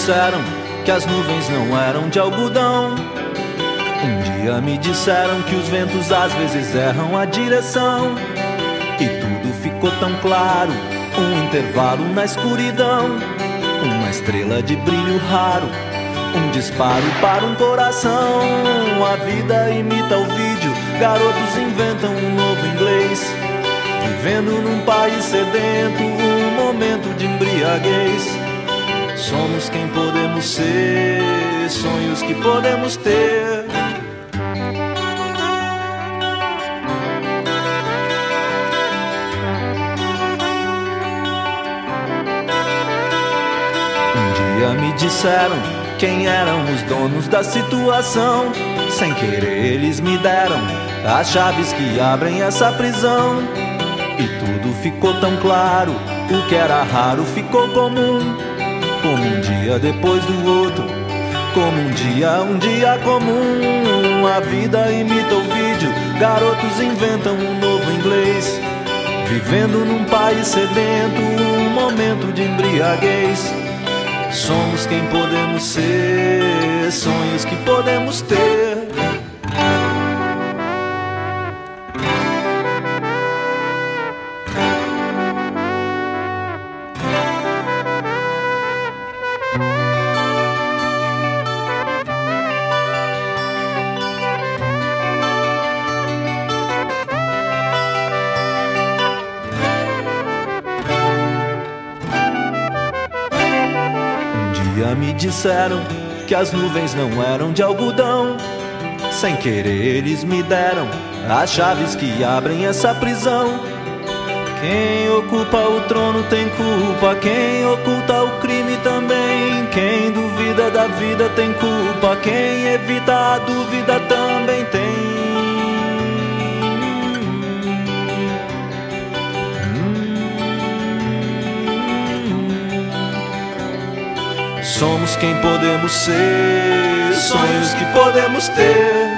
disseram que as nuvens não eram de algodão. Um dia me disseram que os ventos às vezes erram a direção. E tudo ficou tão claro, um intervalo na escuridão, uma estrela de brilho raro, um disparo para um coração. A vida imita o vídeo, garotos inventam um novo inglês, vivendo num país sedento, um momento de embriaguez. Somos quem podemos ser, sonhos que podemos ter. Um dia me disseram quem eram os donos da situação. Sem querer eles me deram as chaves que abrem essa prisão. E tudo ficou tão claro, o que era raro ficou comum. Como um dia depois do outro, como um dia comum. A vida imita o vídeo, garotos inventam um novo inglês, vivendo num país sedento, um momento de embriaguez. Somos quem podemos ser, sonhos que podemos ter. Me disseram que as nuvens não eram de algodão. Sem querer eles me deram as chaves que abrem essa prisão. Quem ocupa o trono tem culpa, quem oculta o crime também. Quem duvida da vida tem culpa, quem evita a dúvida também tem. Somos quem podemos ser, sonhos que podemos ter.